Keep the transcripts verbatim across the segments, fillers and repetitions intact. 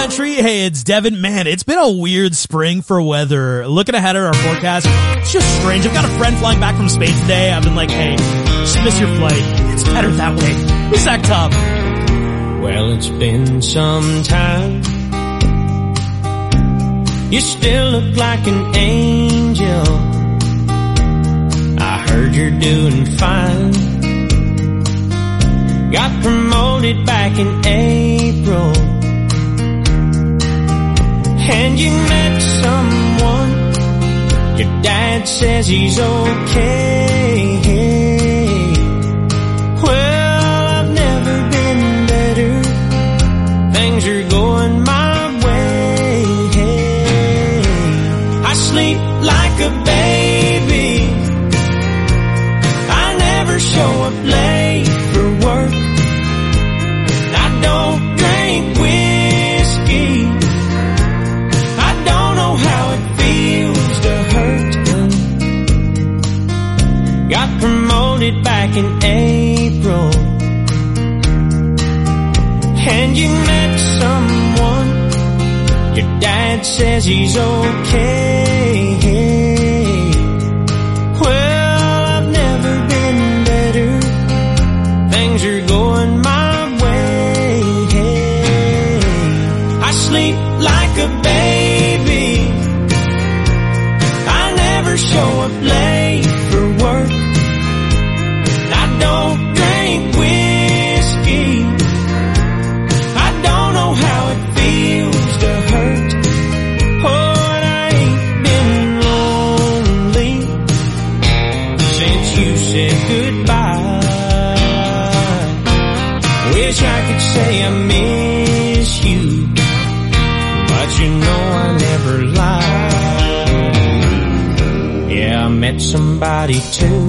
Country. Hey, it's Devin. Man, it's been a weird spring for weather. Looking ahead at our forecast, it's just strange. I've got a friend flying back from Spain today. I've been like, hey, just miss your flight. It's better that way. Who's that top? Well, it's been some time. You still look like an angel. I heard you're doing fine. Got promoted back in April. And you met someone. Your dad says he's okay. Well, I've never been better. Things are going my way. I sleep like a baby. I never show up late for work. I don't drink whiskey. I don't know how it feels to hurt. Got promoted back in April. And you met someone. Your dad says he's okay. Well, I've never been better. Things are going my way. I sleep like a baby. I never show up late for work. I don't drink whiskey. I don't know how it feels to hurt. Oh, and I ain't been lonely since you said goodbye. Wish I could say I miss you, but you know I never lie. Yeah, I met somebody too.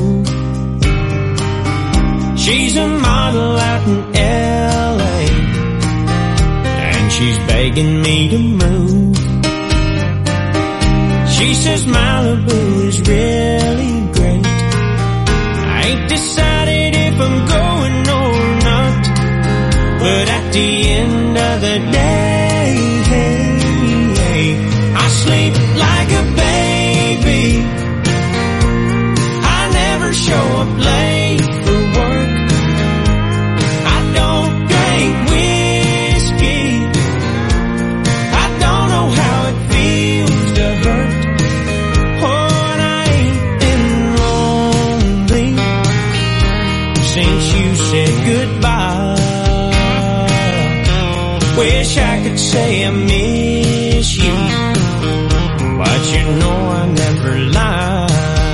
She's a model out in L A, and she's begging me to move. She says Malibu is really great. I ain't decided if I'm going or not, but at the end of the day, I sleep like a baby. I never show up late for work. I don't drink whiskey. I don't know how it feels to hurt. Oh, and I ain't been lonely since you said goodbye. Wish I could say I miss you, but you know I never lie.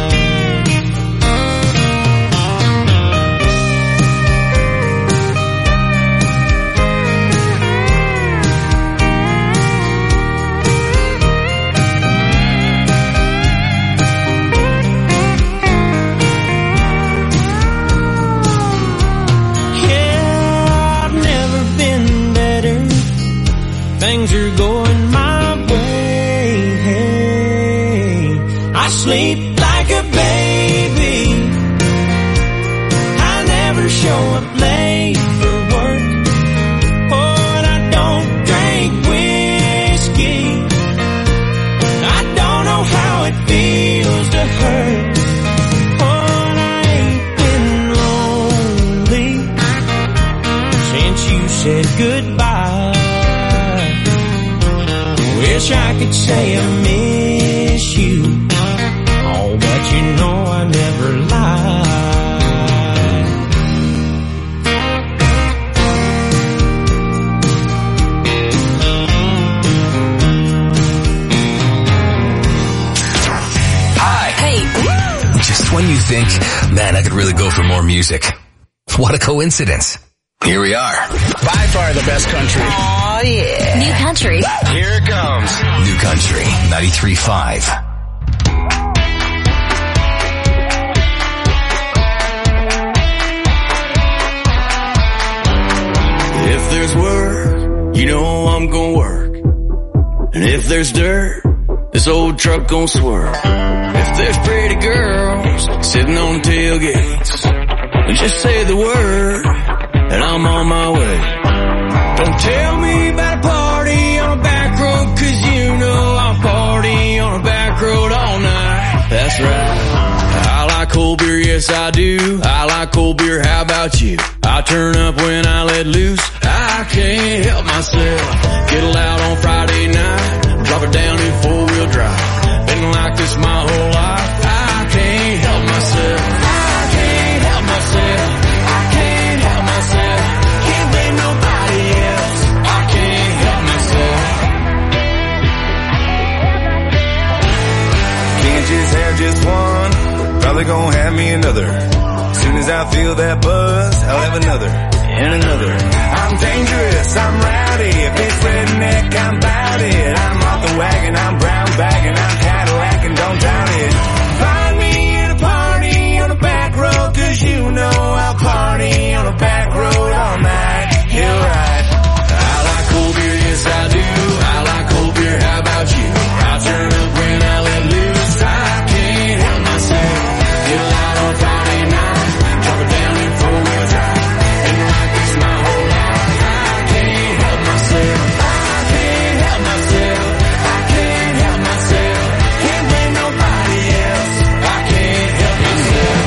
Things are going my way. I sleep like a baby. I never show up late for work. Oh, and I don't drink whiskey. I don't know how it feels to hurt. Oh, and I ain't been lonely since you said goodbye. Wish I could say I miss you, oh, but you know I never lie. Hi. Hey. Just when you think, man, I could really go for more music. What a coincidence. Here we are. By far the best country. Oh, yeah. New country. Here it comes. New Country ninety-three point five. If there's work, you know I'm gonna work. And if there's dirt, this old truck gon' swerve. If there's pretty girls sitting on tailgates, just say the word and I'm on my way. Don't tell me about a party on a that's right. I like cold beer, yes I do. I like cold beer, how about you? I turn up when I let loose. I can't help myself. Get loud on Friday night. Drop it down in four-wheel drive. Been like this my whole life. I can't help myself. I can't help myself. I can't help myself. Can't blame nobody else. I can't help myself. Can't just have just one. Probably gonna have me another. Soon as I feel that buzz, I'll have another and another. I'm dangerous, I'm rowdy. If it's redneck, I'm bout it. I'm off the wagon, I'm brown bagging, I'm Cadillac and don't doubt it. Find me at a party on a back road, cause you know I'll party on a back road all night. You're right. I like cold beer, yes I do. I like cold beer, how about you? I turn up when I let loose. I can't help myself. Get loud on Friday night. Drop it down in four-wheel drive. Been like this my whole life. I can't help myself. I can't help myself. I can't help myself. Can't blame nobody else. I can't help myself.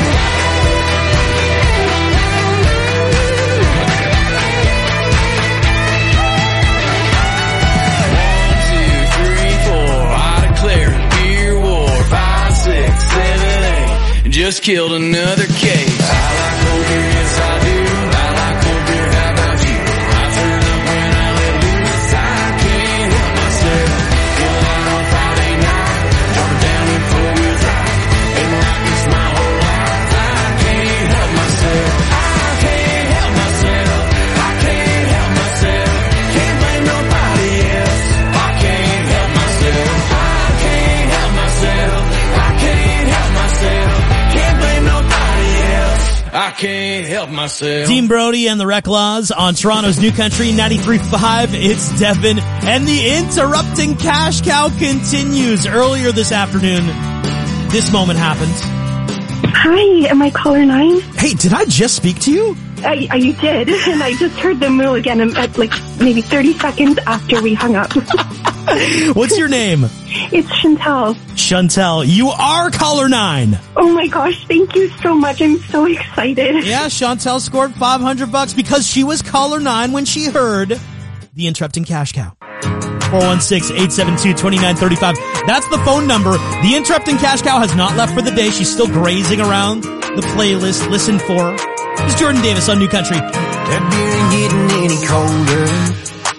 One, two, three, four. I declare beer war. Five, six, seven, eight. Just killed another case. I like cold beer, yes I do. I like cold beer, how about you? I turn up when I let loose. I can't help myself. Get loud on Friday night. Drop it down in four-wheel drive. Been like this my whole life. I can't help myself. I can't help myself. I can't help myself. Can't blame nobody else. I can't help myself. I can't help myself. I can't help myself. Can't blame nobody else. I can't help myself. Dean Brody and the Reclaws on Toronto's New Country ninety-three point five. It's Devin, and the interrupting cash cow continues. Earlier this afternoon, this moment happened. Hi, am I caller nine? Hey, did I just speak to you? Uh, you did, and I just heard the moo again at like maybe thirty seconds after we hung up. What's your name? It's Chantel. Chantel, you are caller nine. Oh my gosh, thank you so much. I'm so excited. Yeah, Chantel scored five hundred bucks because she was caller nine when she heard the interrupting cash cow. four one six, eight seven two, two nine three five. That's the phone number. The interrupting cash cow has not left for the day. She's still grazing around the playlist. Listen for her. It's Jordan Davis on New Country. That beer ain't getting any colder,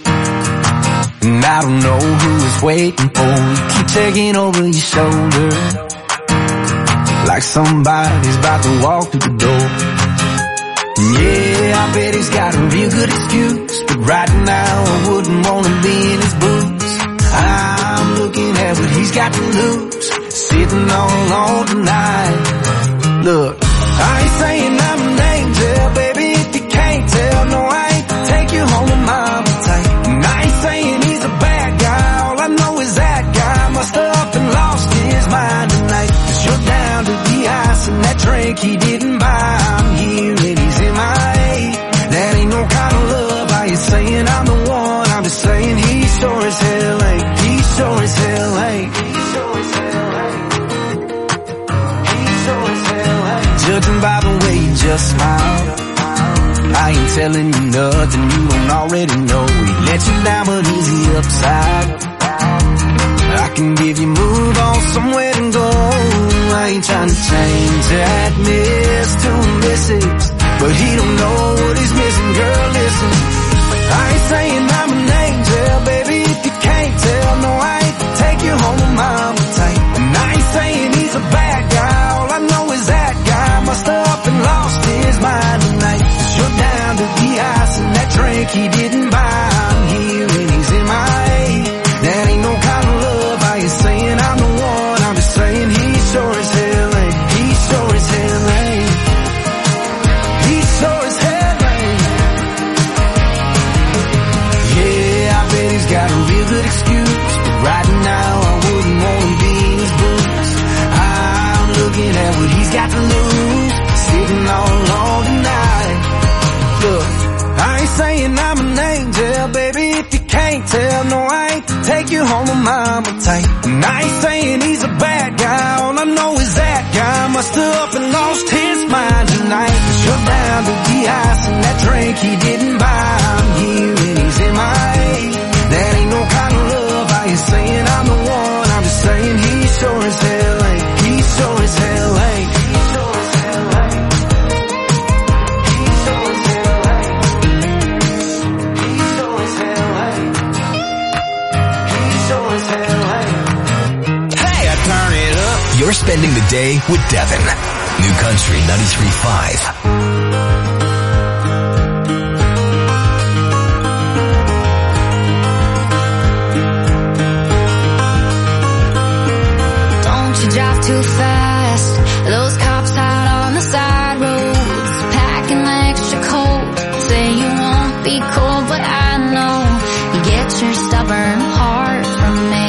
and I don't know who is waiting for you. Keep checking over your shoulder like somebody's about to walk through the door. Yeah, I bet he's got a real good excuse, but right now I wouldn't want to be in his boots. I'm looking at what he's got to lose, sitting all alone tonight. Look, I ain't saying I'm an angel, baby, if you can't tell. No, I ain't take you home with mama tight. And I ain't saying he's a bad guy, all I know is that guy must have up and lost his mind tonight. Cause you're down to the ice and that drink he didn't buy. I'm here and he's in my A. That ain't no kind of love. Are you saying I'm the one? I'm just saying he sure as hell ain't. He sure as hell ain't. He sure as hell ain't. He sure as hell ain't. Judging by the way you just smiled, I ain't telling you nothing you don't already know. He let you down but he's the upside. I can give you move on somewhere to go. I ain't trying to change that miss to a missus, but he don't know what he's missing. Girl, listen, I ain't saying I'm an angel, baby, if you can't tell. No, I ain't take you home with mama tight. And I ain't saying he's a bad guy, all I know is that guy must have up and lost his mind tonight. Cause you're down to the ice and that drink he didn't buy. I'm here and he's in my A. That ain't no kind of love. Are you saying I'm the one? I'm just saying he sure as hell ain't. He sure as hell ain't. He sure as hell ain't. Yeah, I bet he's got a real good excuse, but right now I wouldn't want to be in his boots. I'm looking at what he's got to lose, sitting all alone tonight. Look, I ain't saying I'm an angel, baby, if you can't tell. No, I ain't take you home with mama tight. And I ain't saying he's a bad guy, all I know is that must have up and lost his mind tonight. Shut down the de-ice and that drink he didn't buy. I'm here and he's in my A. That ain't no kind of love. I ain't saying I'm the one. I'm just saying he sure as hell ain't. He sure as hell ain't. He sure as hell ain't. He sure as hell ain't. He sure as hell ain't. He sure as hell ain't. Hey, I turn it up. You're spending the day with Devin. New Country ninety-three point five. Drive too fast. Those cops out on the side roads, packing extra coat. Say you won't be cold, but I know you get your stubborn heart from me.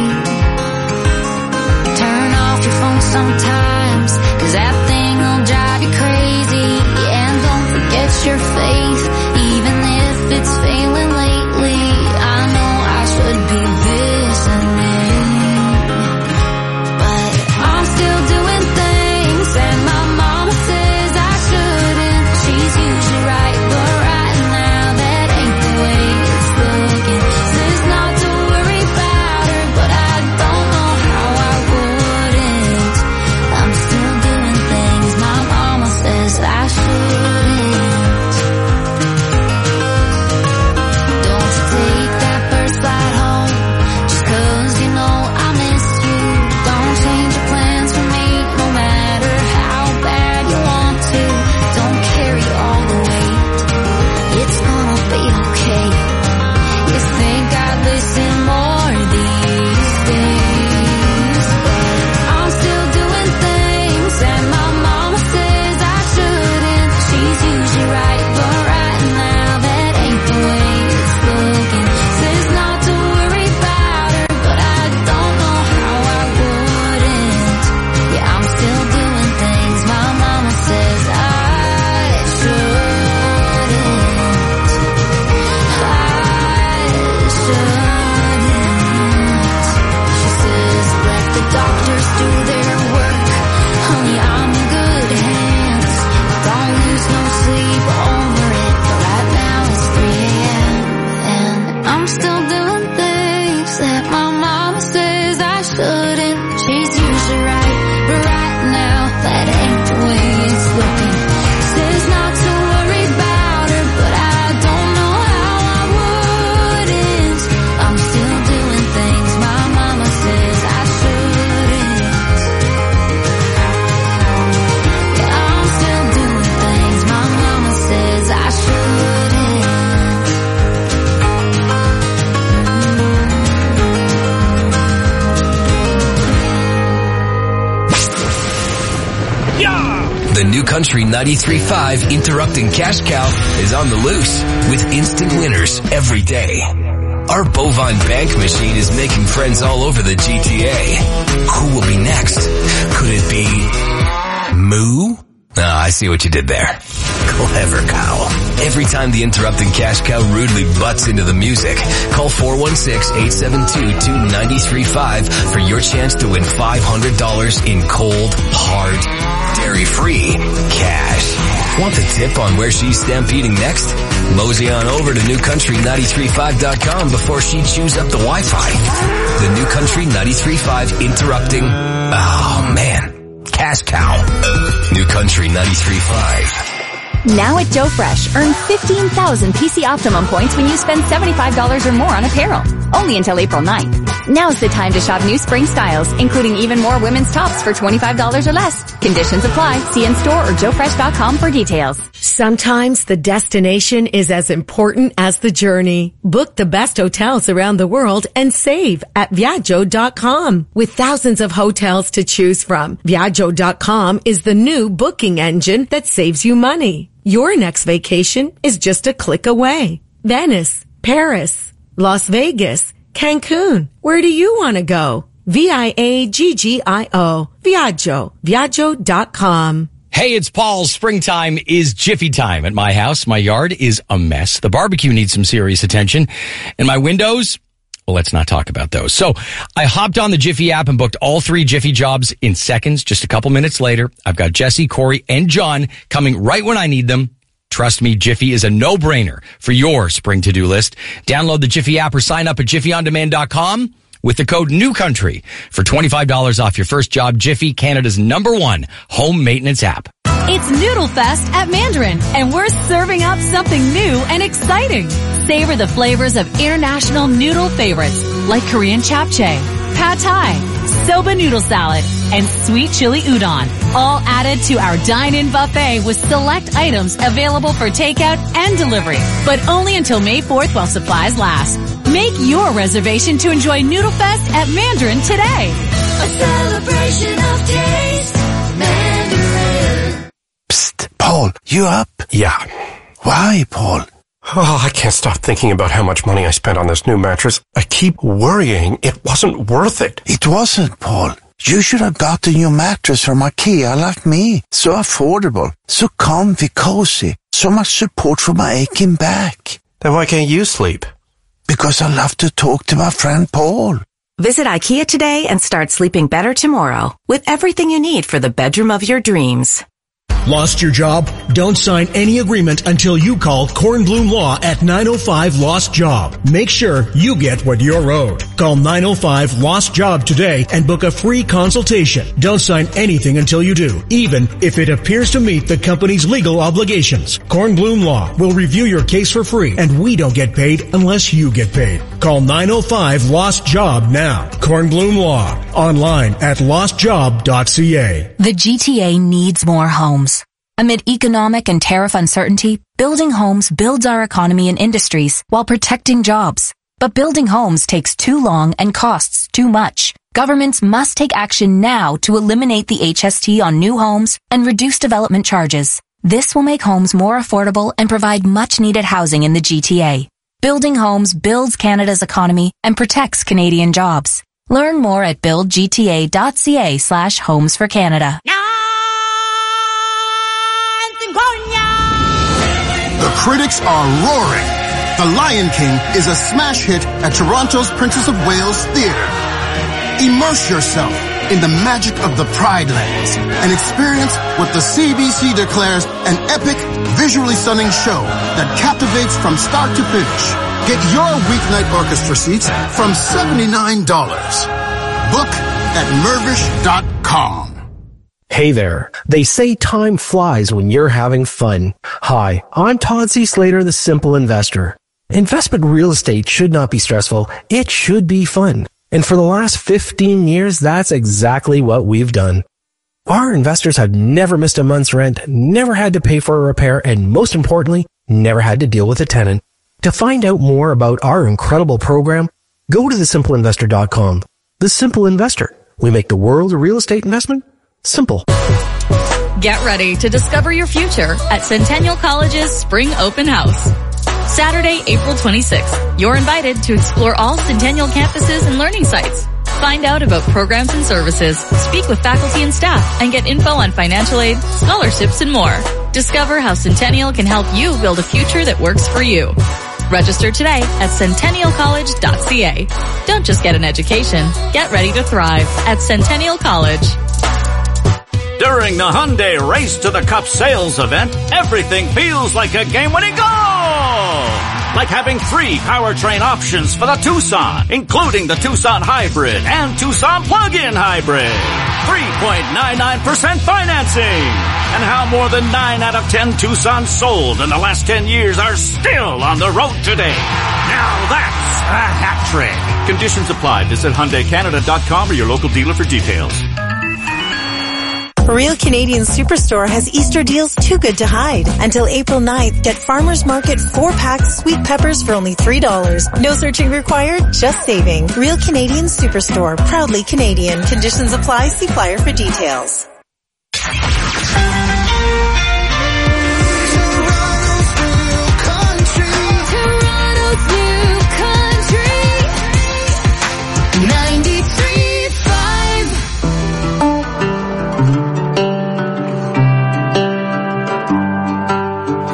Turn off your phone sometimes, cause that thing will drive you crazy. And don't forget your faith, even if it's failing lately. I know I should be listening. Country ninety-three point five Interrupting Cash Cow is on the loose with instant winners every day. Our bovine bank machine is making friends all over the G T A. Who will be next? Could it be Moo? Ah, I see what you did there. Clever cow. Every time the Interrupting Cash Cow rudely butts into the music, call four one six, eight seven two, two nine three five for your chance to win five hundred dollars in cold, hard, dairy-free cash. Want the tip on where she's stampeding next? Mosey on over to new country ninety-three point five dot com before she chews up the Wi-Fi. The New Country ninety-three point five Interrupting, oh man, Cash Cow. New Country ninety-three point five. Now at Joe Fresh, earn fifteen thousand P C Optimum points when you spend seventy-five dollars or more on apparel. Only until April ninth. Now's the time to shop new spring styles, including even more women's tops for twenty-five dollars or less. Conditions apply. See in store or joe fresh dot com for details. Sometimes the destination is as important as the journey. Book the best hotels around the world and save at viaggio dot com. With thousands of hotels to choose from, viaggio dot com is the new booking engine that saves you money. Your next vacation is just a click away. Venice, Paris, Las Vegas, Cancun. Where do you want to go? V I A G G I O. Viaggio. Viaggio dot com. Hey, it's Paul. Springtime is Jiffy time at my house. My yard is a mess. The barbecue needs some serious attention. And my windows, Well, let's not talk about those. So I hopped on the Jiffy app and booked all three Jiffy jobs in seconds. Just a couple minutes later, I've got Jesse, Corey, and John coming right when I need them. Trust me, Jiffy is a no-brainer for your spring to-do list. Download the Jiffy app or sign up at jiffy on demand dot com with the code NEWCOUNTRY for twenty-five dollars off your first job. Jiffy, Canada's number one home maintenance app. It's Noodle Fest at Mandarin, and we're serving up something new and exciting. Savor the flavors of international noodle favorites like Korean japchae, pad thai, soba noodle salad, and sweet chili udon, all added to our dine-in buffet with select items available for takeout and delivery, but only until May fourth while supplies last. Make your reservation to enjoy Noodle Fest at Mandarin today. A celebration of taste, Mandarin. Psst, Paul, you up? Yeah. Why, Paul? Oh, I can't stop thinking about how much money I spent on this new mattress. I keep worrying it wasn't worth it. It wasn't, Paul. You should have got a new mattress from IKEA like me. So affordable, so comfy, cozy, so much support for my aching back. Then why can't you sleep? Because I love to talk to my friend Paul. Visit IKEA today and start sleeping better tomorrow with everything you need for the bedroom of your dreams. Lost your job? Don't sign any agreement until you call Kornblum Law at nine oh five Lost Job. Make sure you get what you're owed. Call nine oh five Lost Job today and book a free consultation. Don't sign anything until you do, even if it appears to meet the company's legal obligations. Kornblum Law will review your case for free, and we don't get paid unless you get paid. Call nine oh five Lost Job now. Kornblum Law. Online at lost job dot c a. The G T A needs more homes. Amid economic and tariff uncertainty, building homes builds our economy and industries while protecting jobs. But building homes takes too long and costs too much. Governments must take action now to eliminate the H S T on new homes and reduce development charges. This will make homes more affordable and provide much-needed housing in the G T A. Building homes builds Canada's economy and protects Canadian jobs. Learn more at build g t a dot c a slash homes for Canada. The critics are roaring. The Lion King is a smash hit at Toronto's Princess of Wales Theatre. Immerse yourself in the magic of the Pride Lands and experience what the C B C declares an epic, visually stunning show that captivates from start to finish. Get your weeknight orchestra seats from seventy-nine dollars. Book at mervish dot com. Hey there. They say time flies when you're having fun. Hi, I'm Todd C. Slater, the Simple Investor. Investment real estate should not be stressful. It should be fun. And for the last fifteen years, that's exactly what we've done. Our investors have never missed a month's rent, never had to pay for a repair, and most importantly, never had to deal with a tenant. To find out more about our incredible program, go to the simple investor dot com. The Simple Investor. We make the world of real estate investment simple. Get ready to discover your future at Centennial College's Spring Open House. Saturday, April twenty-sixth. You're invited to explore all Centennial campuses and learning sites. Find out about programs and services, speak with faculty and staff, and get info on financial aid, scholarships, and more. Discover how Centennial can help you build a future that works for you. Register today at centennial college dot c a. Don't just get an education. Get ready to thrive at Centennial College. During the Hyundai Race to the Cup sales event, everything feels like a game-winning goal! Like having three powertrain options for the Tucson, including the Tucson Hybrid and Tucson Plug-in Hybrid. three point nine nine percent financing. And how more than nine out of ten Tucsons sold in the last ten years are still on the road today. Now that's a hat trick. Conditions apply. Visit Hyundai Canada dot com or your local dealer for details. Real Canadian Superstore has Easter deals too good to hide. Until April ninth, get Farmer's Market four-pack sweet peppers for only three dollars. No searching required, just saving. Real Canadian Superstore, proudly Canadian. Conditions apply. See flyer for details.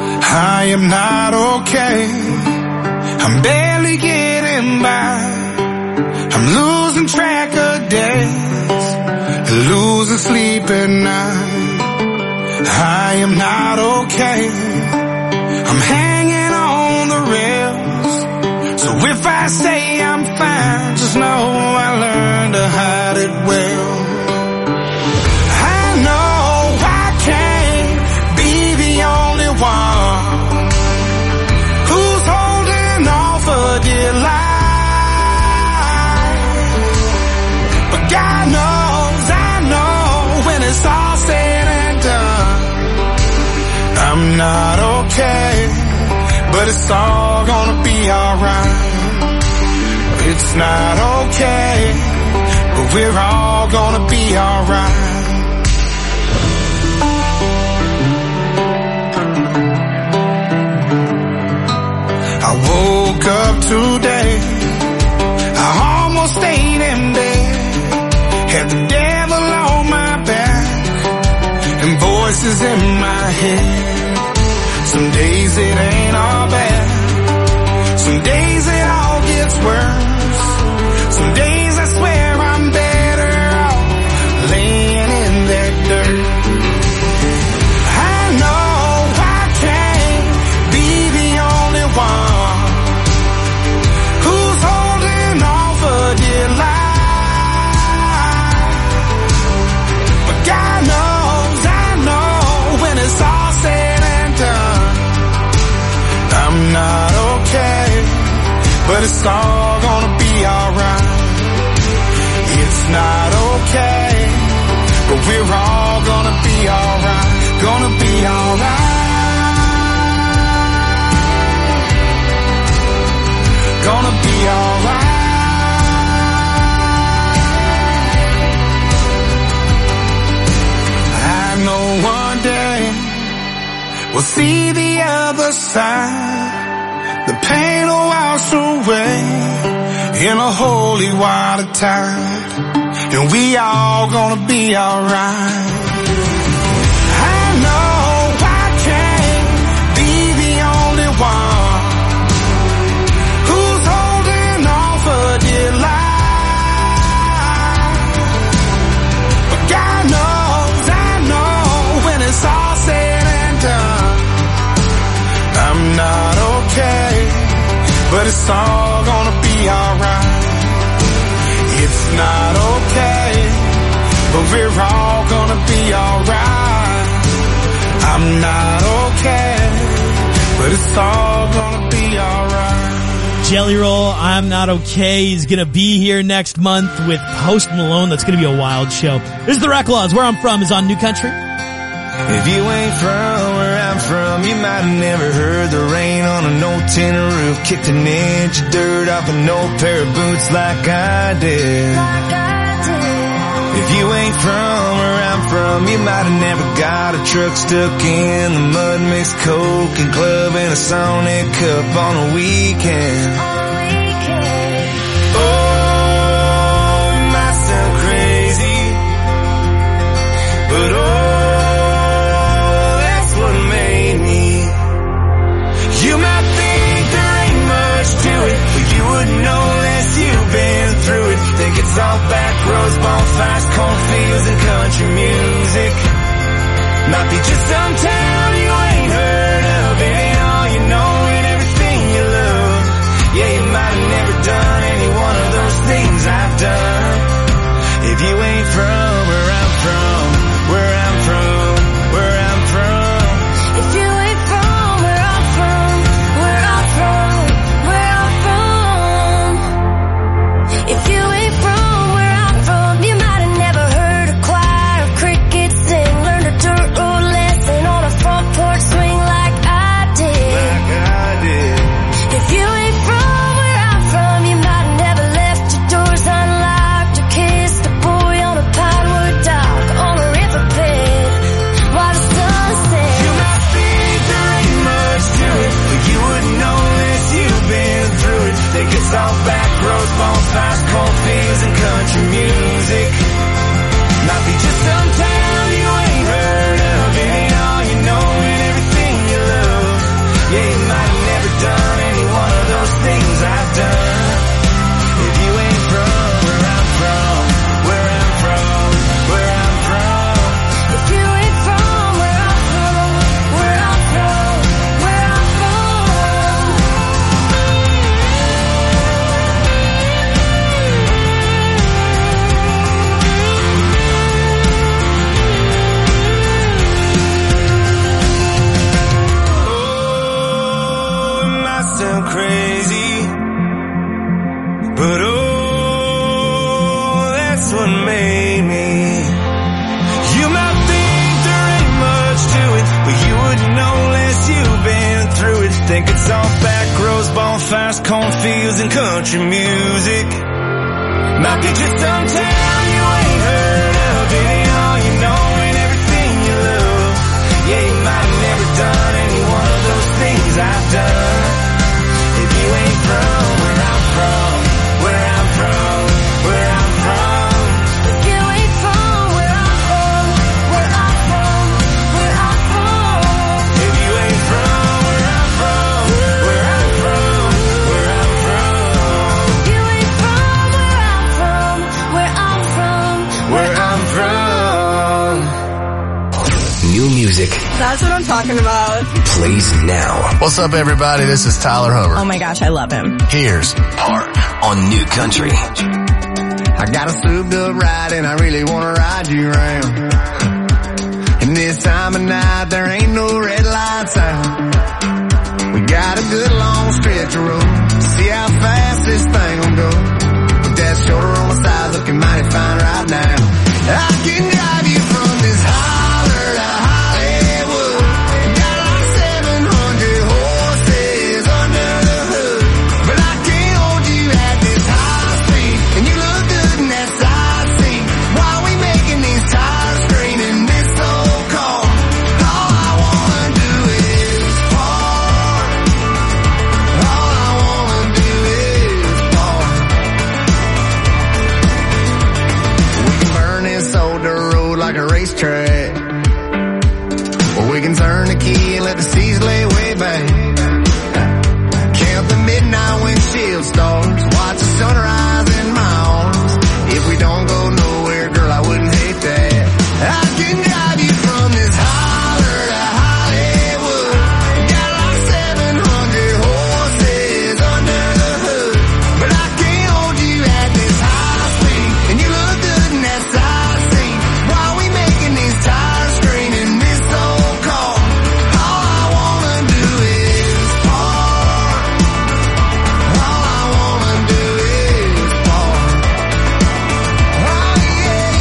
I am not okay. I'm barely getting by. I'm losing track of days, losing sleep at night. I am not okay. I'm hanging on the rails. So if I say I'm fine, just know I learned to hide it well. I know I can't be the only one who's holding on for dear life. But God knows, I know when it's all said and done, I'm not okay, but it's all gonna be alright. It's not okay, but we're all gonna be alright. I woke up today, I almost stayed in bed, had the devil on my back and voices in my head. Some days it ain't all bad, some days it all gets worse. Some days I swear I'm better off laying in that dirt. I know I can't be the only one who's holding on for dear life. But God knows, I know when it's all said and done, I'm not okay, but it's all gonna be alright. It's not okay, but we're all gonna be alright, gonna be alright, gonna be alright. I know one day we'll see the other side, the pain will wash away in a holy water tide, and we all gonna be alright. I know I can't be the only one who's holding on for dear life. But God knows, I know when it's all said and done, I'm not okay, but it's all gonna be alright. It's not okay, but we're all gonna be alright. I'm not okay, but it's all gonna be alright. Jelly Roll, I'm Not Okay. He's gonna be here next month with Post Malone. That's gonna be a wild show. This is the Reclaws. Where I'm From is on New Country. If you ain't from where I'm from, you might have never heard the rain on an old tin roof, kicked an inch of dirt off an old pair of boots like I did. Like I did. If you ain't from where I'm from, you might have never got a truck stuck in the mud, mixed coke and club in a Sonic cup on a weekend. On a weekend. Oh, it might sound crazy, but oh, you might think there ain't much to it, but you wouldn't know unless you've been through it. Think it's all back roads, bonfires, cornfields, and country music. Might be just some town you ain't heard of. It ain't all you know and everything you love. Yeah, you might have never done any one of those things I've done. If you ain't from where I'm from, where I'm from, where I'm from. If you ain't from where I'm from, where I'm from, where I'm from. If you ain't from where I'm from, you might have never heard a choir of crickets sing, learned a dirt road lesson on a front porch swing like I did. Like I did. If you ain't from where I'm from, you might have never left your doors unlocked or kissed a boy on a pinewood dock on a riverbed while the sun set. You might think there ain't much to it, but you wouldn't know unless you've been through it. Think it's all back roads, bonfires, cornfields, and country music. Might be just some town you ain't heard of. It ain't all you know and everything you love. Yeah, you might have never done any one of those things I've done. If you ain't from might sound crazy, but oh, that's what made me. You might think there ain't much to it, but you wouldn't know unless you've been through it. Think it's all back roads, bonfires, cornfields, and country music. Might be just some town you ain't heard of, baby, all you know and everything you love. Yeah, you might have never done any one of those things I've done. If you ain't from where I'm from, where I'm from, where I'm from. If you ain't from where I'm from, where I'm from, where I'm from. If you ain't from where I'm from, where I'm from, where I'm from. If you ain't from where I'm from, where I'm from, where I'm from. New music That's what I'm talking about. plays now. What's up, everybody? This is Tyler Hubbard. Oh my gosh, I love him. Here's Park on New Country. I got a souped up ride and I really wanna ride you around. And this time of night there ain't no red lights out. We got a good long stretch of road. See how fast this thing will go. With that shoulder on my side looking mighty fine right now. I can drive you from this holler to Hollywood. Got like seven hundred horses under the hood. But I can't hold you at this high speed. And you look good in that side seat. While we making these tires screaming this old car. All I wanna do is park. All I wanna do is park. We can burn this old dirt road like a racetrack. Or we can turn the key and let the seas lay way back. Count the midnight windshield stars. Watch the sunrise in my arms. If we don't go nowhere, girl, I wouldn't hate that. I can drive you from this holler to Hollywood. Got like seven hundred horses under the hood. But I can't hold you at this high speed. And you look good in that side seat. While we making these tires screaming this old car. All I wanna do is park. All I wanna do is park. Oh yeah,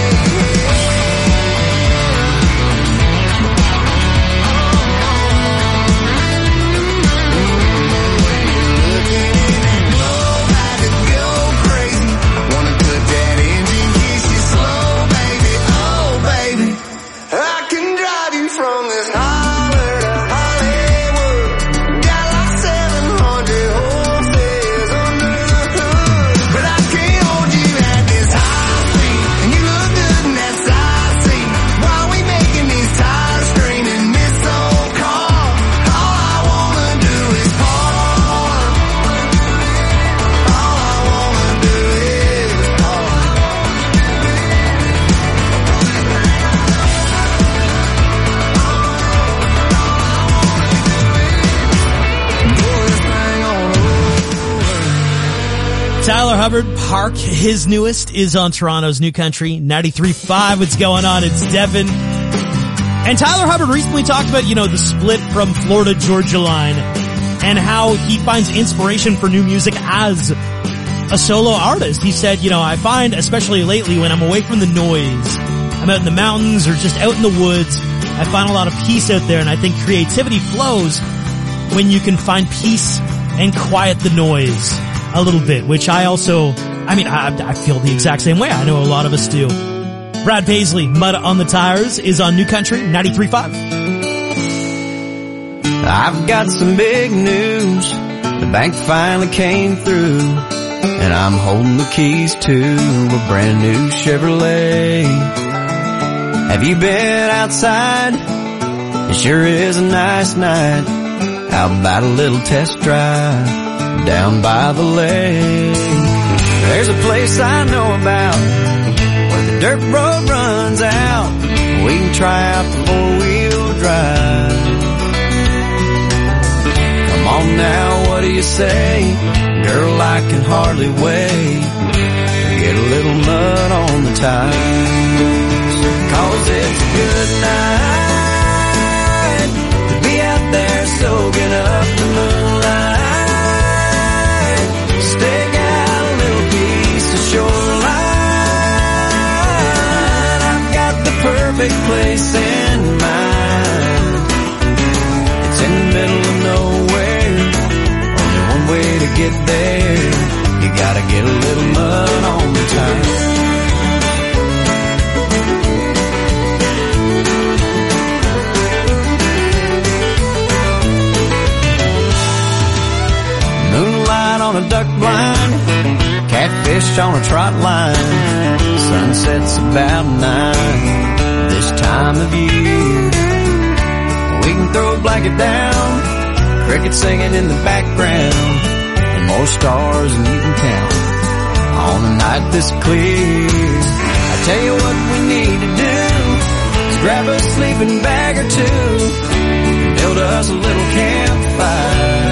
Had to go crazy. Wanna put that engine, kiss you slow, baby. Oh, baby. I can drive you from this holler to Hollywood. Got like seven hundred horses under the hood. But I can't hold you at this high speed. And you look good in that side seat. While we making these tires screaming this old car. All I wanna do is park. All I wanna do is park. Tyler Hubbard, Park. His newest is on Toronto's New Country ninety-three point five. What's going on? It's Devin. And Tyler Hubbard recently talked about, you know, the split from Florida Georgia Line and how he finds inspiration for new music as a solo artist. He said, you know, I find, especially lately when I'm away from the noise, I'm out in the mountains or just out in the woods, I find a lot of peace out there, and I think creativity flows when you can find peace and quiet the noise a little bit, which I also, I mean, I, I feel the exact same way. I know a lot of us do. Brad Paisley, Mud on the Tires, is on New Country ninety-three point five. I've got some big news. The bank finally came through, and I'm holding the keys to a brand new Chevrolet. Have you been outside? It sure is a nice night. How about a little test drive down by the lake? There's a place I know about where the dirt road runs out. We can try out the four-wheel drive. Come on now, what do you say? Girl, I can hardly wait to get a little mud on the tires. Cause it's a good night to be out there soaking up the moonlight. on a duck blind, catfish on a trot line. Sunset's about nine this time of year. We can throw a blanket down, crickets singing in the background, and more stars than you can count on a night this clear. I tell you what we need to do is grab a sleeping bag or two and build us a little campfire.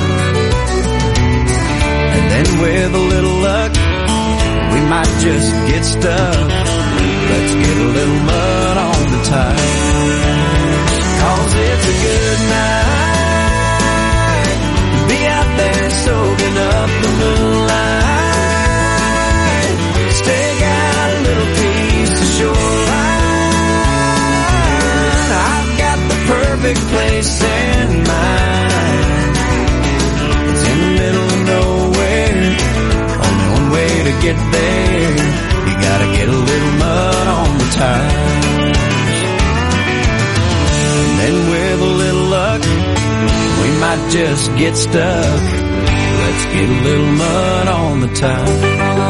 And then with a little luck, we might just get stuck. Let's get a little mud on the tires, 'cause it's a good night to be out there soaking up the moonlight. Stake out a little piece of shoreline. I've got the perfect place in mind. It's in the middle of nowhere, only one way to get there. You gotta get a little mud on the tires. And then with a little luck, we might just get stuck. Let's get a little mud on the tires.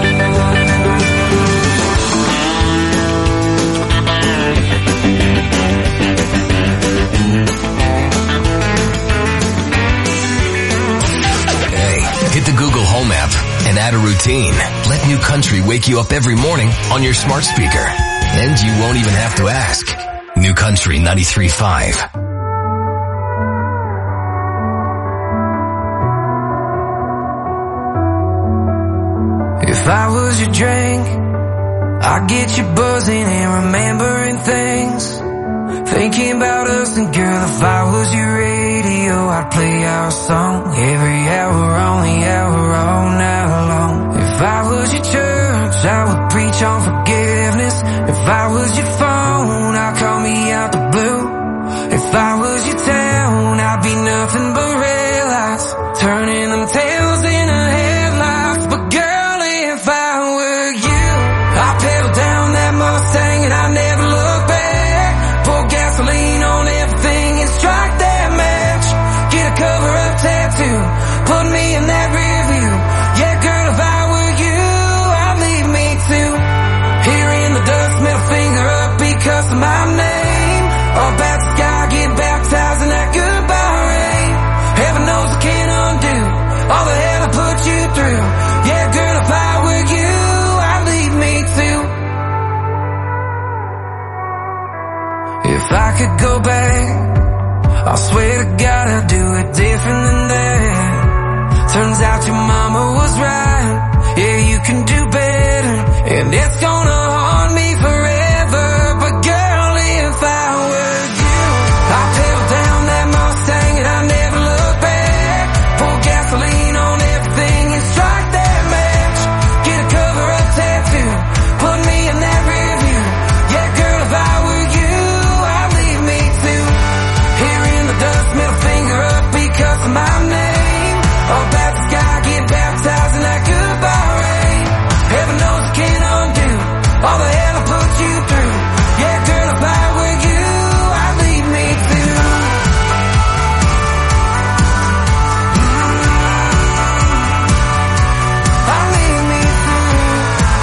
Hit the Google Home app and add a routine. Let New Country wake you up every morning on your smart speaker. And you won't even have to ask. New Country ninety-three point five. If I was your drink, I'd get you buzzing and remembering things. Thinking about us, and girl, if I was your radio, I'd play our song every hour on the hour all night long. If I was your church, I would preach on forgiveness. If I was your phone, I'd call me out the blue. If I was your town, I'd be nothing but red lights, turning them tails into headlights. But girl, if I were you, I'd pedal down that Mustang and I'd never look back. Pour gasoline on everything and strike that match. Get a cover-up tattoo, put me in that rear view. Yeah, girl, if I were you, I'd leave me too. Here in the dust, middle finger up because of my name. All about the sky, get baptized in that goodbye rain. Heaven knows I can't undo all the hell I put you through. Yeah, girl, if I were you, I'd leave me too. If I could go back, I swear to God I'd do it different than that. Turns out your mama was right. Yeah, you can do better, and it's gonna haunt me forever. But girl, if I were you, I'd pedal down that Mustang and I'd never look back. Pour gasoline on everything and strike that match. Get a cover-up tattoo, put me in that rear view. Yeah, girl, if I were you, I'd leave me too. Here in the dust, middle finger up because of my name. All about the sky, get baptized in that goodbye rain. Heaven knows I can't undo all the hell I put you through. Yeah, girl, if I were you, I'd leave me too. I'd leave me through.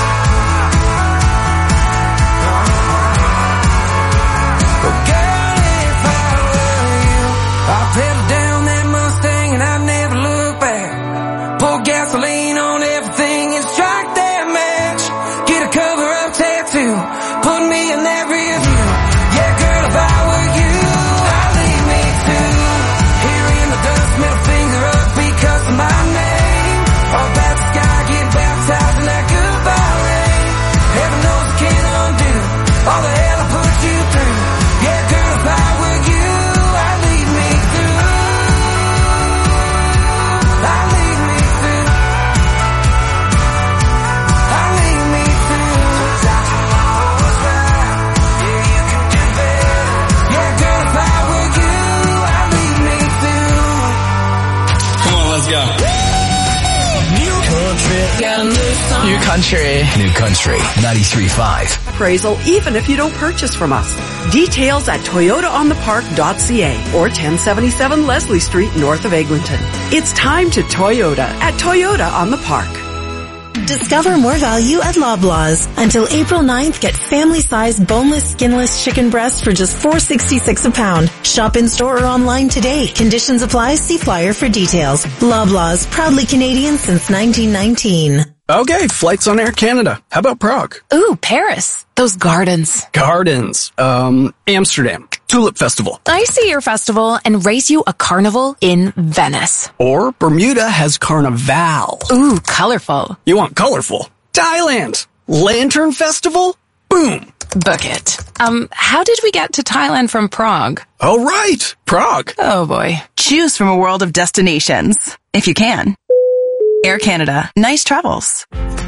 But girl, if I were you, I'd pedal down that Mustang and I'd never look back. Pour gasoline on everything and strike that match. Get a cover-up tattoo, put me in that rear view. Yeah, girl, if I were you, I'd leave me too. Here in the dust, middle finger up because of my name. All about the sky, get baptized in that goodbye rain. Heaven knows I can't undo all the hell I put you through. Yeah, girl, if I were you, I'd leave me through. I'd leave me through. I'd leave me through. Turns out your mama was right. Yeah, you can do better. Yeah, girl, if I were you, I'd leave me through. Come on, let's go. New road trip. Got a new song. New Country. New Country ninety-three point five. Appraisal even if you don't purchase from us. Details at toyota on the park dot c a or ten seventy-seven Leslie Street north of Eglinton. It's time to Toyota at Toyota on the Park. Discover more value at Loblaws. Until April ninth, get family-sized boneless, skinless chicken breasts for just four dollars and sixty-six cents a pound. Shop in-store or online today. Conditions apply. See flyer for details. Loblaws, proudly Canadian since nineteen nineteen. Okay, flights on Air Canada. How about Prague? Ooh, Paris. Those gardens. Gardens. Um, Amsterdam. Tulip Festival. I see your festival and race you a carnival in Venice. Or Bermuda has Carnival. Ooh, colorful. You want colorful? Thailand. Lantern Festival? Boom. Book it. Um, how did we get to Thailand from Prague? Oh, right. Prague. Oh, boy. Choose from a world of destinations, if you can. Air Canada. Nice travels.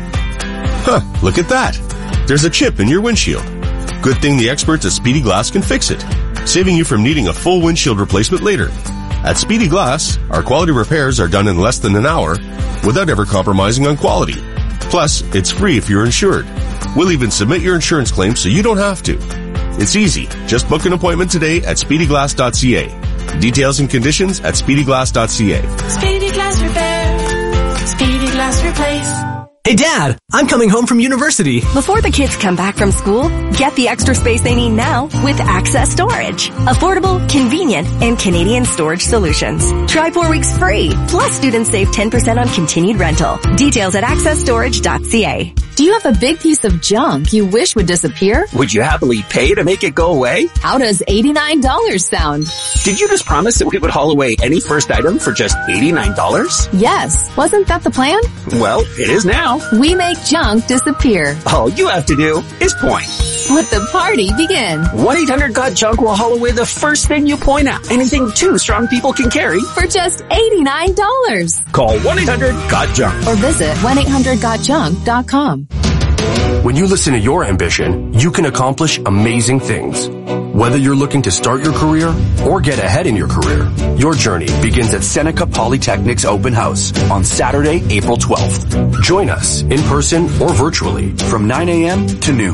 Huh, look at that. There's a chip in your windshield. Good thing the experts at Speedy Glass can fix it, saving you from needing a full windshield replacement later. At Speedy Glass, our quality repairs are done in less than an hour without ever compromising on quality. Plus, it's free if you're insured. We'll even submit your insurance claim so you don't have to. It's easy. Just book an appointment today at speedy glass dot c a. Details and conditions at speedy glass dot c a. Speedy Glass Repair. Speedy Glass Replace. Hey Dad, I'm coming home from university. Before the kids come back from school, get the extra space they need now with Access Storage. Affordable, convenient, and Canadian storage solutions. Try four weeks free. Plus students save ten percent on continued rental. Details at access storage dot c a. Do you have a big piece of junk you wish would disappear? Would you happily pay to make it go away? How does eighty-nine dollars sound? Did you just promise that we would haul away any first item for just eighty-nine dollars? Yes. Wasn't that the plan? Well, it is now. We make junk disappear. All you have to do is point. Let the party begin. one eight hundred got junk will haul away the first thing you point at. Anything two strong people can carry. For just eighty-nine dollars. Call one eight hundred got junk. Or visit one eight hundred got junk dot com. When you listen to your ambition, you can accomplish amazing things. Whether you're looking to start your career or get ahead in your career, your journey begins at Seneca Polytechnic's open house on Saturday, April twelfth. Join us in person or virtually from nine a.m. to noon.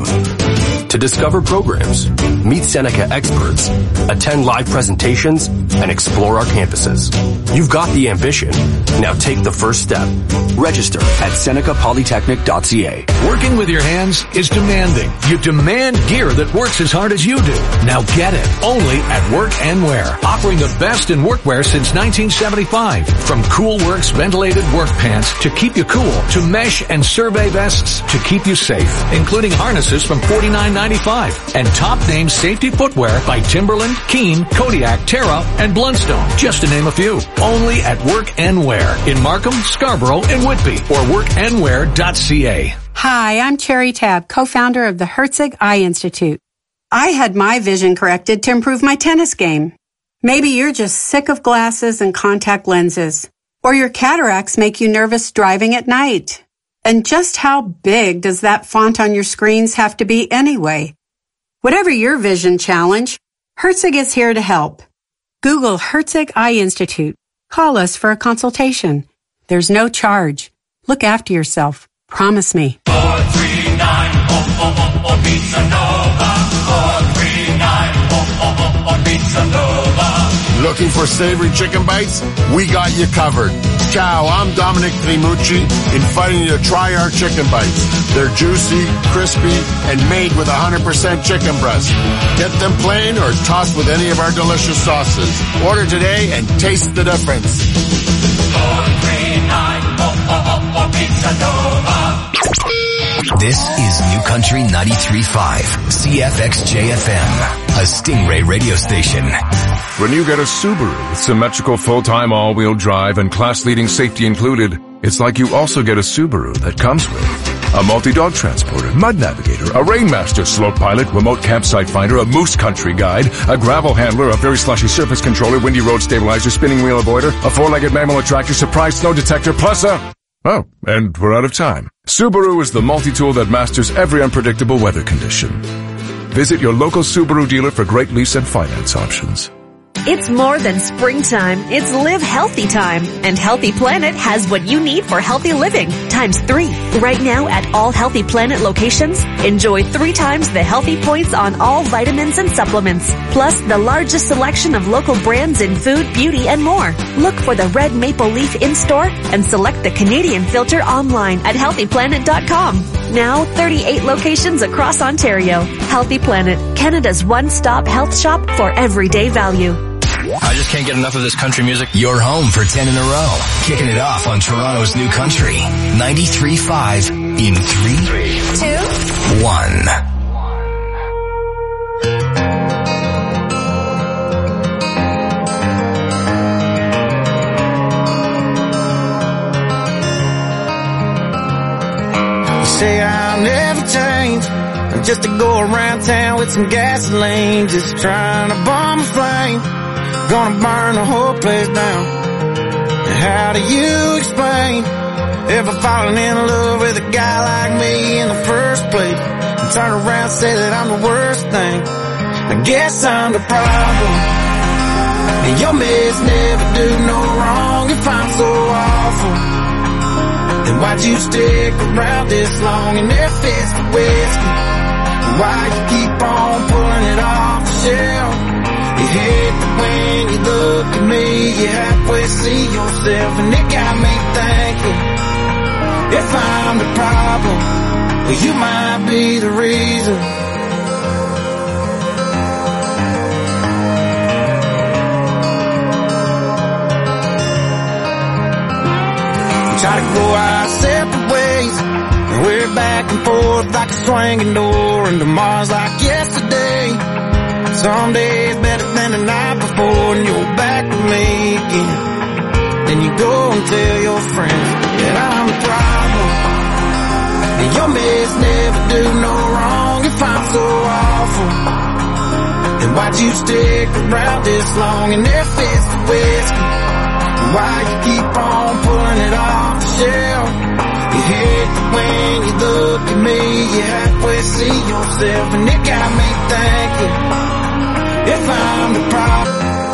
To discover programs, meet Seneca experts, attend live presentations, and explore our campuses. You've got the ambition. Now take the first step. Register at seneca polytechnic dot c a. Working with your hands is demanding. You demand gear that works as hard as you do. Now get it. Only at Work and Wear. Offering the best in workwear since nineteen seventy-five. From Cool Works ventilated work pants to keep you cool, to mesh and survey vests to keep you safe, including harnesses from forty-nine ninety-five, and top name safety footwear by Timberland, Keen, Kodiak, Terra, and Blundstone, just to name a few. Only at Work and Wear in Markham, Scarborough, and Whitby, or work and wear dot c a. Hi, I'm Cherry Tab, co-founder of the Herzig Eye Institute. I had my vision corrected to improve my tennis game. Maybe you're just sick of glasses and contact lenses, or your cataracts make you nervous driving at night. And just how big does that font on your screens have to be anyway? Whatever your vision challenge, Herzig is here to help. Google Herzig Eye Institute. Call us for a consultation. There's no charge. Look after yourself. Promise me. four three nine, oh, oh, oh, oh, Pizza Nova. four three nine, oh, oh, oh, oh, Pizza Nova. Looking for savory chicken bites? We got you covered. Ciao, I'm Dominic Trimucci, inviting you to try our chicken bites. They're juicy, crispy, and made with one hundred percent chicken breast. Get them plain or tossed with any of our delicious sauces. Order today and taste the difference. four three nine, oh, oh, oh, oh, Pizza Nova. This is New Country ninety-three point five, C F X J F M, a Stingray radio station. When you get a Subaru with symmetrical full-time all-wheel drive and class-leading safety included, it's like you also get a Subaru that comes with a multi-dog transporter, mud navigator, a Rainmaster slope pilot, remote campsite finder, a Moose Country guide, a gravel handler, a very slushy surface controller, windy road stabilizer, spinning wheel avoider, a four-legged mammal attractor, surprise snow detector, plus a... Oh, and we're out of time. Subaru is the multi-tool that masters every unpredictable weather condition. Visit your local Subaru dealer for great lease and finance options. It's more than springtime. It's live healthy time. And Healthy Planet has what you need for healthy living times three. Right now at all Healthy Planet locations, enjoy three times the healthy points on all vitamins and supplements. Plus the largest selection of local brands in food, beauty, and more. Look for the red maple leaf in-store and select the Canadian filter online at healthy planet dot com. Now thirty-eight locations across Ontario. Healthy Planet, Canada's one-stop health shop for everyday value. I just can't get enough of this country music. You're home for ten in a row. Kicking it off on Toronto's New Country. ninety-three point five in three, two, one. Say I'll never change. I'm just to go around town with some gasoline, just trying to bomb a flame. Gonna burn the whole place down. How do you explain ever falling in love with a guy like me in the first place? And turn around and say that I'm the worst thing. I guess I'm the problem. And your mess never do no wrong if I'm so awful. Then why'd you stick around this long in their fist for whiskey? Why you keep on pulling it off the shelf? You hate that when you look at me, you halfway see yourself, and it got me thinking, if I'm the problem, well you might be the reason. Try to go our separate ways, and we're back and forth like a swinging door, and tomorrow's like yesterday. Some days better than the night before, and you're back with me again. Then you go and tell your friends that I'm the problem. And your mess never do no wrong if I'm so awful. Then why'd you stick around this long in their fist of whiskey? Why you keep on pulling it off the shelf? You hate that when you look at me, you halfway see yourself, and it got me thinking, if I'm the problem.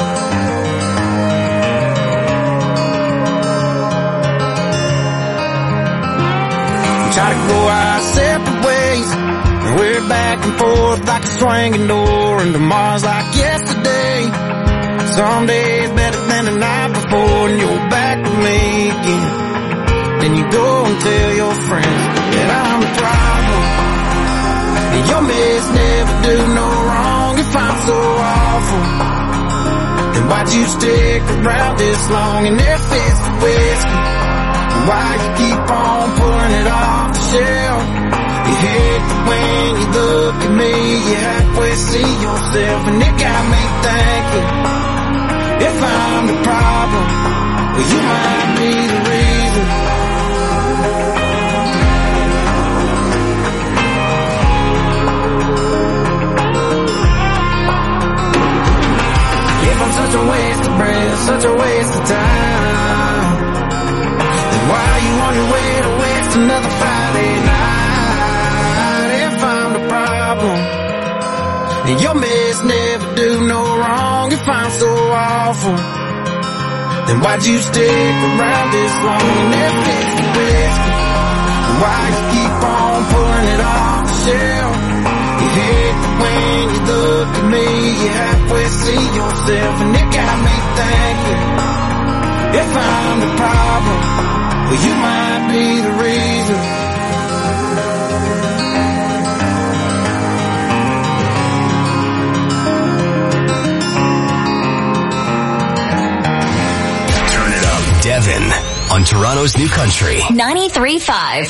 We try to go our separate ways, and we're back and forth like a swinging door, and tomorrow's like yesterday. Some days better than the night before, and you're back with me again. Then you go and tell your friends that I'm the problem. And your mess never do no wrong if I'm so awful. Then why'd you stick around this long in their fist of whiskey? Why you keep on pulling it off the shelf? You hate that when you look at me, you halfway see yourself, and it got me thinking, if I'm the problem, well you might be the reason. If I'm such a waste of breath, such a waste of time, then why are you on your way to waste another Friday night? If I'm the problem, and your mess never do no wrong if I'm so awful, then why'd you stick around this long and never fix the whiskey? Why you keep on pulling it off the shelf? You hate that when you look at me, you halfway see yourself, and it got me thinking, if I'm the problem, well you might be the reason. Devin on Toronto's New Country. ninety-three point five.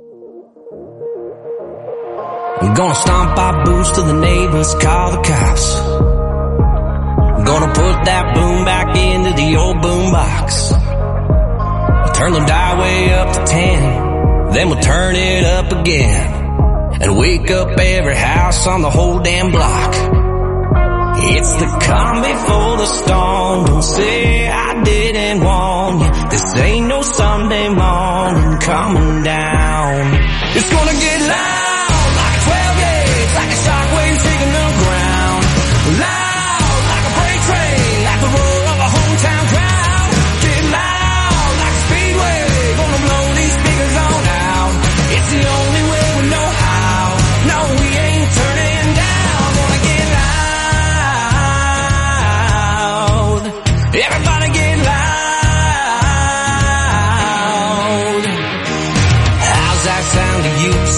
I'm gonna stomp our boots till the neighbors call the cops. I'm gonna put that boom back into the old boom box. Turn the dial way up to ten, then we'll turn it up again, and wake up every house on the whole damn block. It's the calm before the storm. Don't say I didn't warn you. This ain't no Sunday morning coming down. It's gonna get loud like a twelve gauge, like a shockwave shaking the ground. Loud like a freight train, like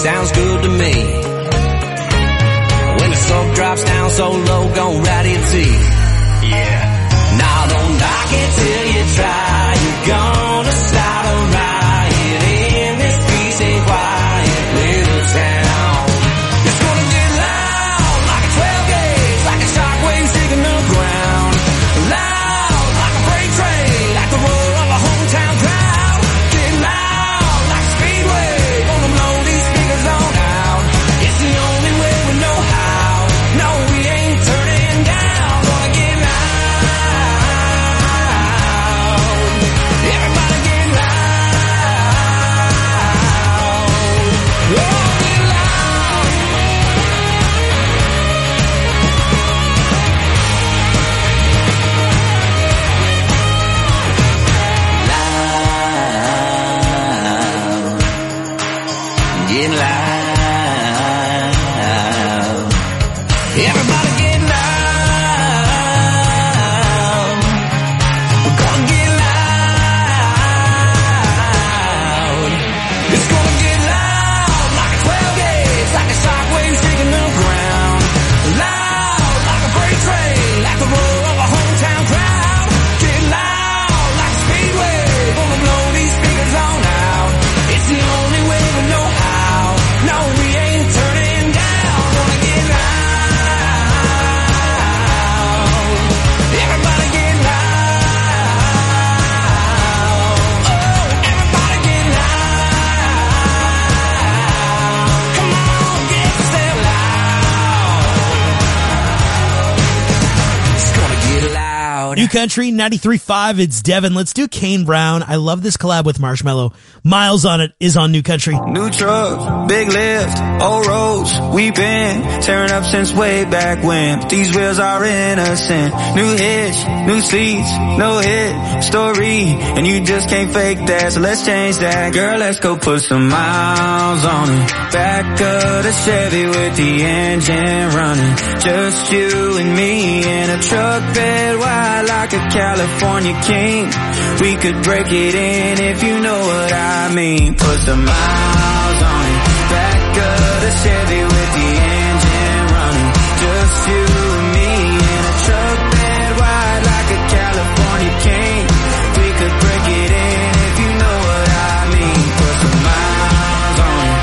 sounds good to me. When the smoke drops down so low, gon' ride it to you. Yeah. Now don't knock it till you try. You're gonna start a riot in this peace and quiet little town. It's gonna get loud like a twelve gauge, like a shockwave shaking the ground. Loud like a freight train, like the roar of a hometown crowd. Get loud like a speedway, gonna blow these speakers on out. It's the only way we know how. No, we ain't turning down. Gonna get loud. Everybody get loud. Oh, get loud. Loud. Get loud. Everybody get loud. We're gonna get loud. It's gonna get loud like a twelve gauge, like a shockwave shaking the ground. Loud like a freight train, like the roar of a hometown crowd. Get loud like a speedway, gonna blow these speakers on out. It's the only way we know how. No, we ain't turning down. Gonna get loud. Everybody get loud. Oh, everybody get loud. Come on, get yourself loud. It's gonna get loud. New Country ninety-three point five. It's Devin. Let's do Kane Brown. I love this collab with Marshmello. Miles on it is on New Country. New truck, big lift, old roads, we've been tearing up since way back when. But these wheels are innocent. New hitch, new seats, no hit story, and you just can't fake that, so let's change that. Girl, let's go put some miles on it. Back of the Chevy with the engine running. Just you and me in a truck bed wide like a California king. We could break it in if you know what I mean. Put some miles on it. Back of the Chevy with the engine running. Just you and me in a truck bed wide like a California king. We could break it in if you know what I mean. Put some miles on it.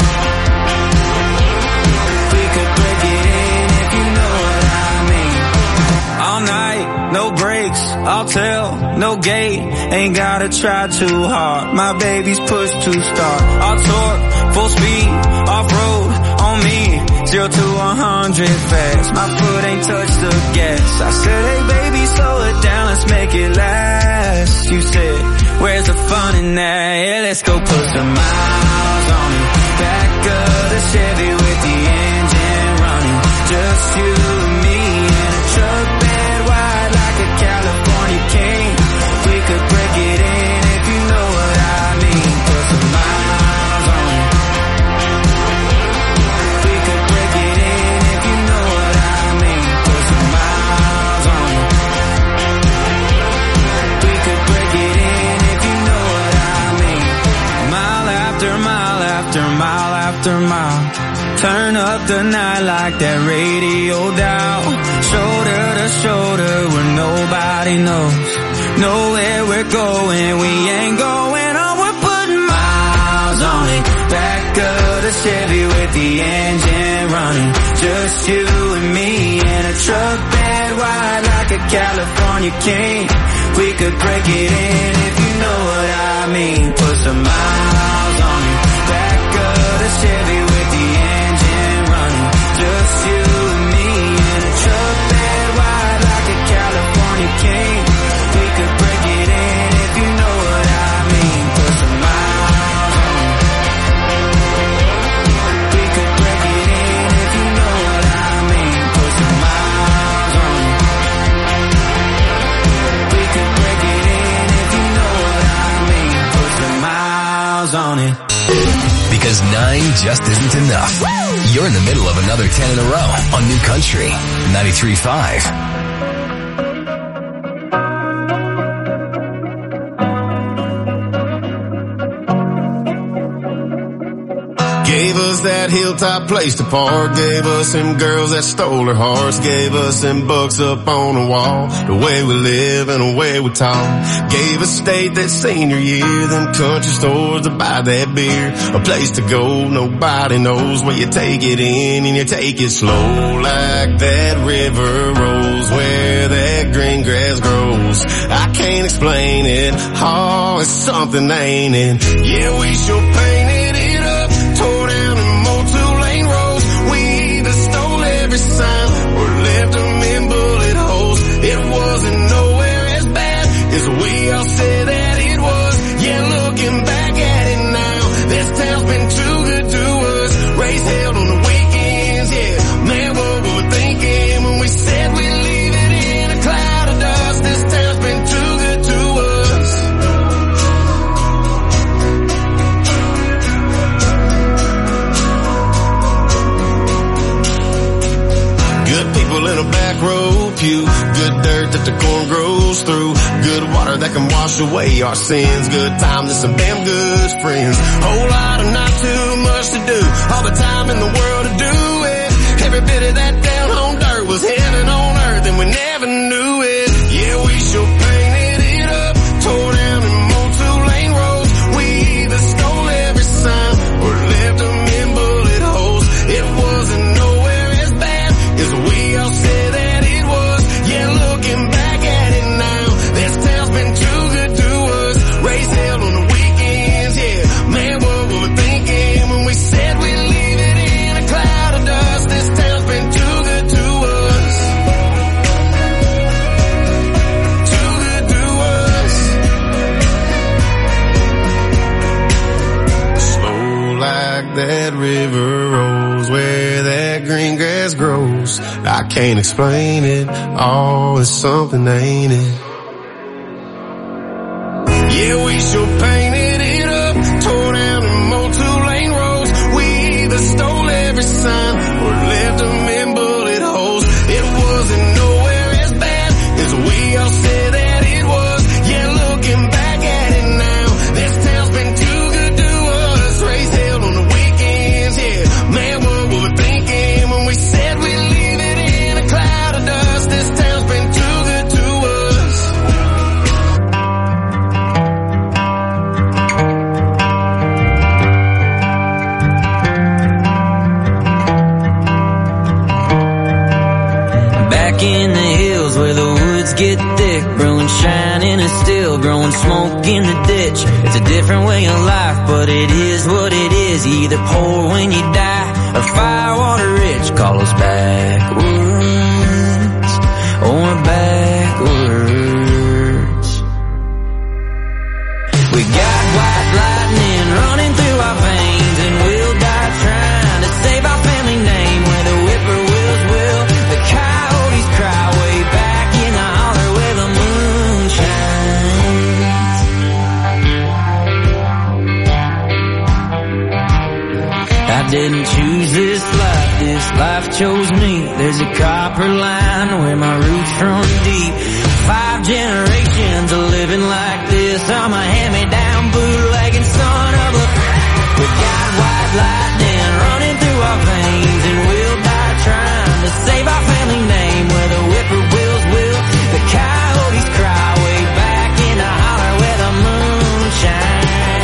We could break it in if you know what I mean. All night, no breaks, I'll tell, no gate. Ain't gotta try too hard, my baby's push to start. I'll torque, full speed, off-road, on me. Zero to a hundred fast, my foot ain't touched the gas. I said, hey baby, slow it down, let's make it last. You said, where's the fun in that? Yeah, let's go put some miles on it. Back of the Chevy with the engine running. Just you and me in a truck bed wide like a California king. We could break it in if you know what I mean. Put some miles on it. We could break it in if you know what I mean. Put some miles on it. We could break it in if you know what I mean. Mile after mile after mile after mile. Turn up the night like that radio dial. Shoulder to shoulder where nobody knows. Know where we're going, we ain't going on. We're putting miles on it. Back of the Chevy with the engine running. Just you and me in a truck bed wide like a California king. We could break it in if you know what I mean. Put some miles on it. Back of the Chevy with the engine running. Just you and me in a truck bed wide like a California king. We could break it in if you know what I mean. Put some miles on it. We could break it in if you know what I mean. Put some miles on it. We could break it in if you know what I mean. Put some miles on it. Because nine just isn't enough. You're in the middle of another ten in a row on New Country ninety-three point five. Gave us that hilltop place to park, gave us them girls that stole our hearts, gave us them books up on the wall, the way we live and the way we talk. Gave us state that senior year, them country stores to buy that beer, a place to go, nobody knows where you take it in and you take it slow, like that river rolls where that green grass grows. I can't explain it, oh, it's something, ain't it? Yeah, we sure painted it up, tore down and mowed two-lane roads. We either stole every sign or left them in bullet holes. It wasn't nowhere as bad as we all said that it was. Yeah, looking back at it now, this town's been too good to us. Race held on the weekends, yeah. Man, what we were thinking when we said we'd leave it in a cloud of dust. This town's been too good to us. Good people in a back row pew, good dirt that the corn grows through, good water that can wash away our sins, good times and some damn good friends, whole lot of not too much to do, all the time in the world to do it, every bit of that down home dirt was heaven on earth and we never knew it. Yeah, we sure painted it up, tore down and mowed two-lane roads. We either stole every sign or left them in bullet holes. It wasn't nowhere as bad as we all said that it was. Yeah, looking back at it now, this town's been too good to us. Race held on the weekends, yeah. Man, what we were thinking when we said we'd leave it in a cloud of dust. This town's been too good to us. Too good to us. Slow like that river rolls where that green grass grows. I can't explain it, oh, it's something, ain't it? Yeah, we sure painted it up, tore down and mowed two-lane roads. We either stole every sign or left them in bullet holes. It wasn't nowhere as bad as we all said that it was. Yeah, looking back at it now, this town's been too good to us. Race held on the weekends, yeah. Man, what we were thinking when we said we'd leave it in a cloud of dust. This town's been too good to us. Back in the hills where the woods get thick, growing shining and still growing smoke in the ditch. It's a different way of life, but it is what it is. You either poor when you die or firewater rich. Call us backwards or backwards. We got white lightning running through our veins, and we'll die trying to save our family name. Where the whippoorwills will, the coyotes cry way back in the holler where the moon shines. I didn't choose this life, this life chose me. There's a copper line where my roots run deep. Five generations of living like this. I'm a hand-me-down bootlegging son of a... We got white lightning running through our veins, and we'll die trying to save our family name. Where the whippoorwills will, the coyotes cry way back in the holler where the moon shines.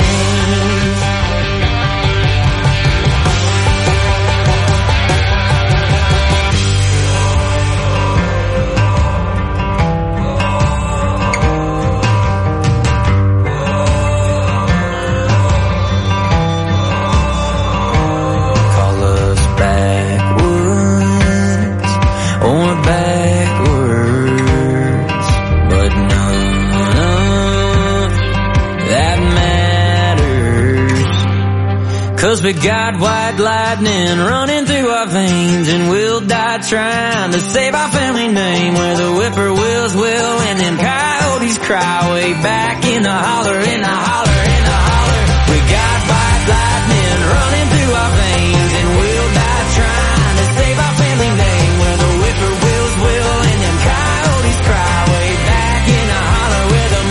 Call us backwards or backwards, but none of that matters. 'Cause we got white lightning running through our veins, and we'll die trying to save our family name. Where the whippoorwills will, and them coyotes cry way back in the holler, in the holler, in the holler. We got white lightning running through our veins, and we'll die trying to save our family name. Where the whippoorwills will, and them coyotes cry way back in the holler where the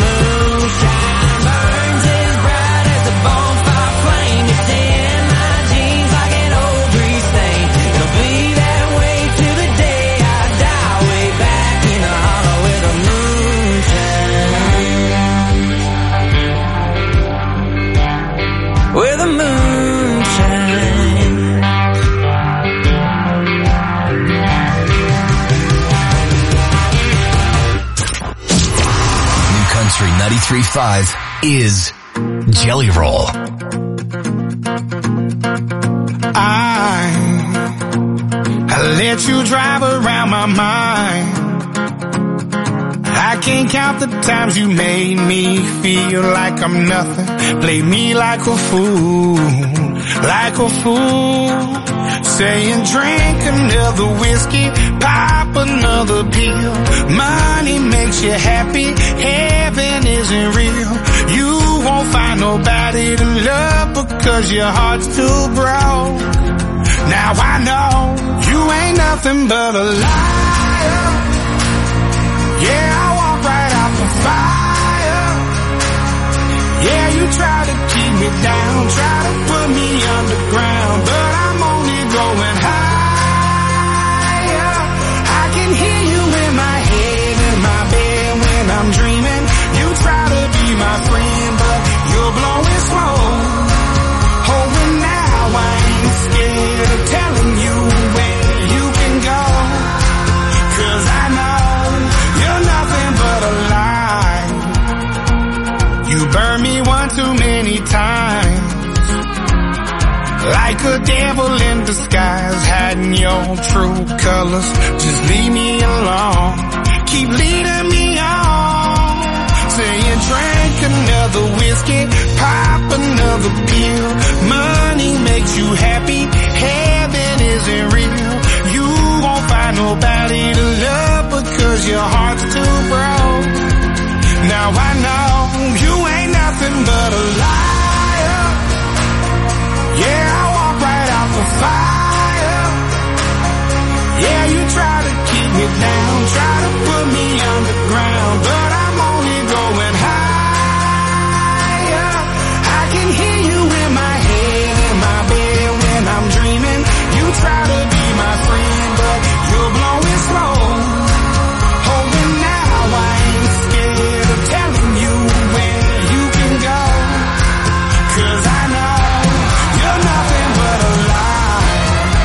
moonshine burns as bright as a bonfire flame. It's in my jeans like the moonshine. New Country ninety-three point five is Jelly Roll. I, I let you drive around my mind. I can't count the times you made me feel like I'm nothing. Play me like a fool, like a fool. Saying drink another whiskey, pop another pill. Money makes you happy, heaven isn't real. You won't find nobody to love because your heart's too broke. Now I know you ain't nothing but a liar. Yeah, I walk right out the fire. Yeah, you try to keep me down, try to put me underground, but I'm only going higher. I can hear you in my head, in my bed when I'm dreaming. You try to be my friend, but you're blowing smoke. Oh, and now I ain't scared of telling you where you can go, 'cause I know you're nothing but a lie. You burned me one too many times, like a devil in disguise, hiding your true colors. Just leave me alone, keep leading me on. Saying drink another whiskey, pop another pill. Money makes you happy, heaven isn't real. You won't find nobody to love because your heart's too broke. Now I know you ain't nothing but a liar. Yeah, I walk right out the fire. Yeah, you try to keep me down, try to put me underground, but I'm only going higher. I can hear you in my head, in my bed when I'm dreaming. You try to be my friend, but you're blowing smoke. Oh, and now I ain't scared of telling you where you can go, 'cause I know you're nothing but a lie.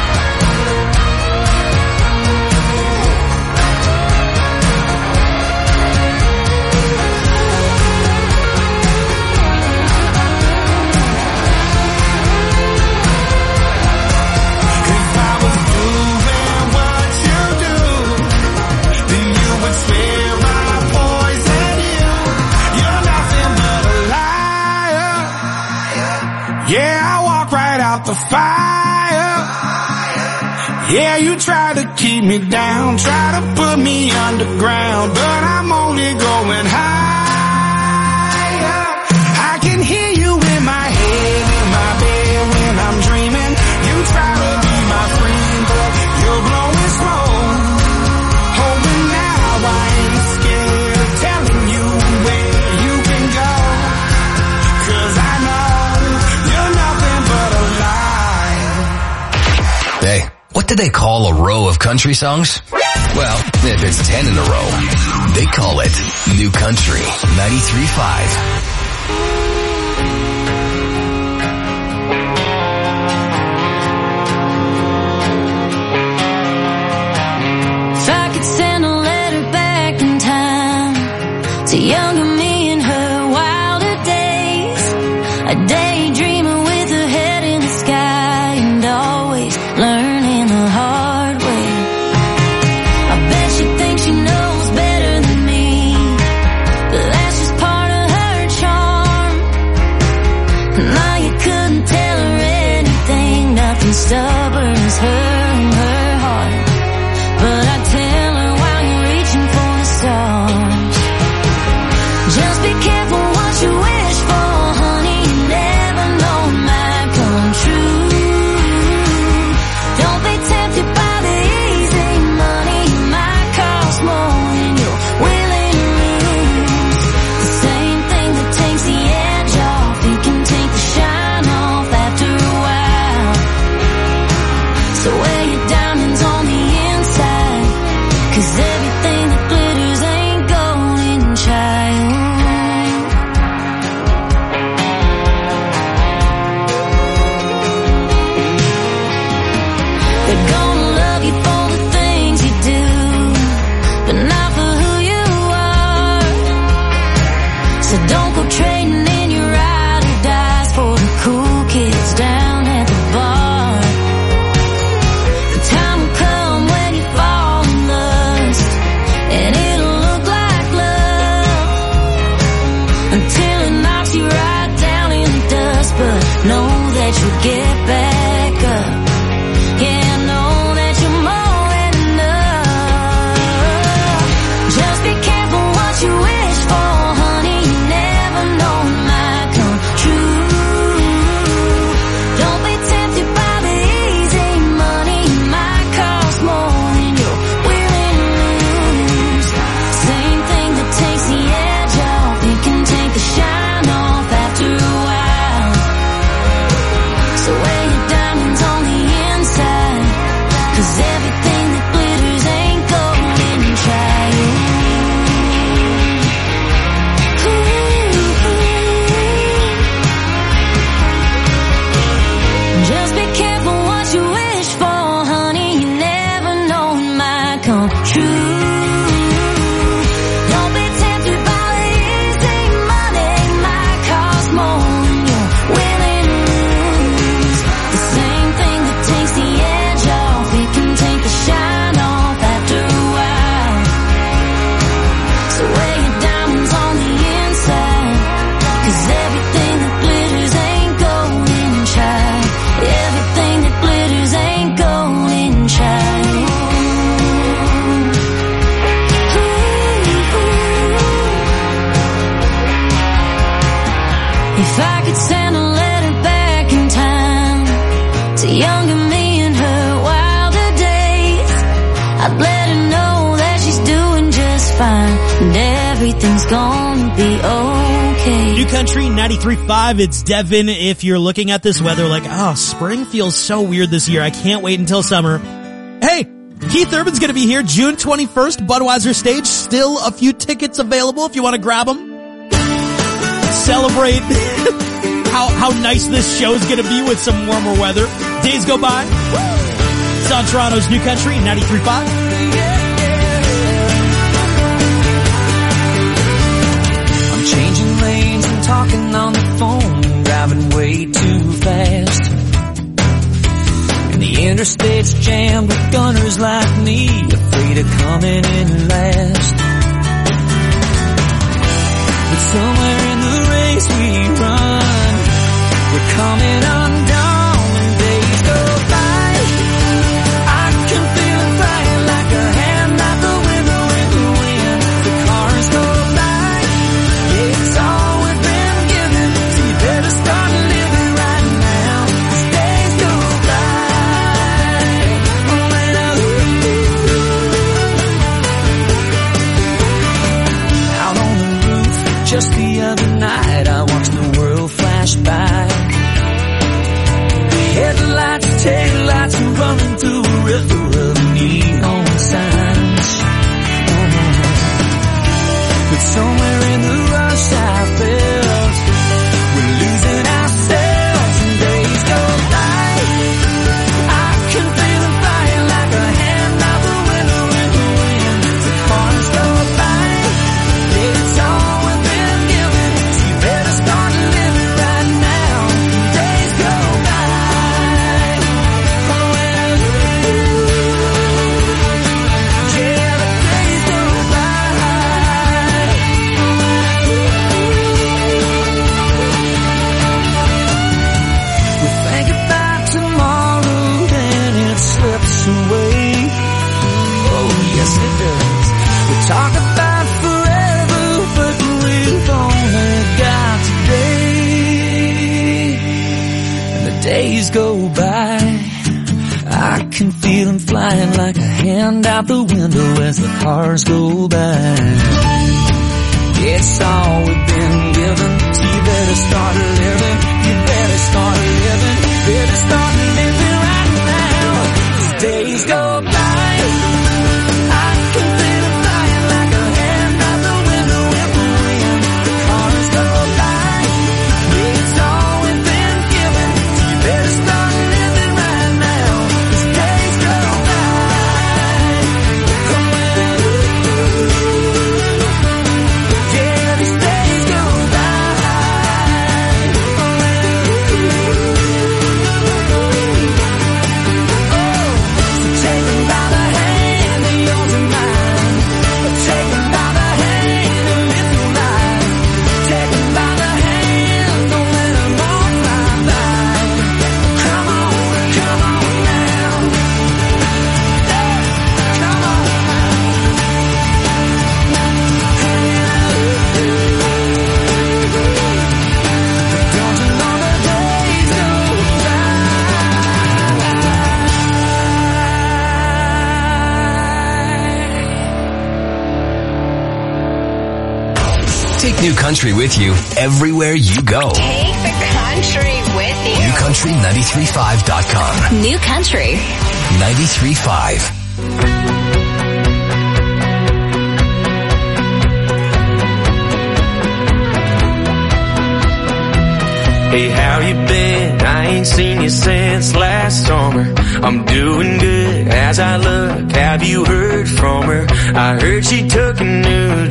If I was doing what you do, then you would swear my poison you. You're nothing but a liar. Yeah, I walk right out the fire. Yeah, you try to keep me down, try to put me underground, but I'm only going higher. I can hear you in my head, in my bed when I'm dreaming. You try to be my friend, but you're blowing smoke. Oh, and now I ain't scared of telling you where you can go, 'cause I know you're nothing but a lie. Hey, what do they call a row of country songs? Well, if it's ten in a row, they call it New Country ninety-three point five. If I could send a letter back in time to younger me in her wilder days, a daydreamer with her head in the sky and always learning the hard way. I bet she thinks she knows better than me, but that's just part of her charm. Now you couldn't tell her anything, nothing stubborn as her and her heart. But I tell her while you're reaching for the stars, just be careful what you wish for, honey. You never know it might come true. Don't be tempted by the easy money. It might cost more than you're willing to lose. The same thing that takes the edge off, it can take the shine know that you'll get back up. Yeah, I know that you're more than enough. Just be careful what you wish for, honey. You never know it might come true. Don't be tempted by the easy money. It might cost more than you're willing to lose. Same thing that takes the edge off, it can take the shine off after a while. So wear your diamonds on the inside, 'cause everything that glitters ain't gold, and try it. Just be careful what you wish for, honey. You never know it might come true. Don't be tempted by the easy money. It might cost more than you're willing to lose. The same thing that takes the edge off, it can take the shine off after a while. So wear your diamonds on the inside, 'cause everything that glitters ain't gold, and try. Everything that glitters ain't gold, and try. If I could send a letter back in time to younger me in her wilder days, I'd let her know that she's doing just fine, and everything's gonna be okay. New Country ninety-three point five, it's Devin. If you're looking at this weather like, oh, spring feels so weird this year, I can't wait until summer. Hey, Keith Urban's gonna be here June twenty-first, Budweiser stage. Still a few tickets available if you want to grab them. Celebrate how how nice this show's gonna be with some warmer weather. Days go by. It's on Toronto's New Country ninety-three point five. I'm changing lanes and talking on the phone, driving way too fast. And the interstate's jammed with gunners like me, afraid of coming in last. But somewhere in the race we run, we're coming undone and days go by. I can feel it flying like a hand out the window in the wind. The cars go by. It's all we've been given, so you better start living right now. These days go by. Oh, and I out on the roof just the other night, I watched the world flash by. Headlights, taillights, and running through a river of neon signs. Oh. But somewhere in the rush I felt we're losing ourselves, and days go by. I can feel them flying like a hand out the window in the wind. The cars go by. It's all we've been given, so you better start living right now. Days go by. Talk about forever, but we've only got today. And the days go by. I can feel them flying like a hand out the window as the cars go by. It's all we've been given, so you better start living. You better start living. Better start living right now. These days go by. Take New Country with you everywhere you go. Take the country with you. new country nine three five dot com. New Country ninety-three point five. Hey, how you been? I ain't seen you since last summer. I'm doing good as I look. Have you heard from her? I heard she took a new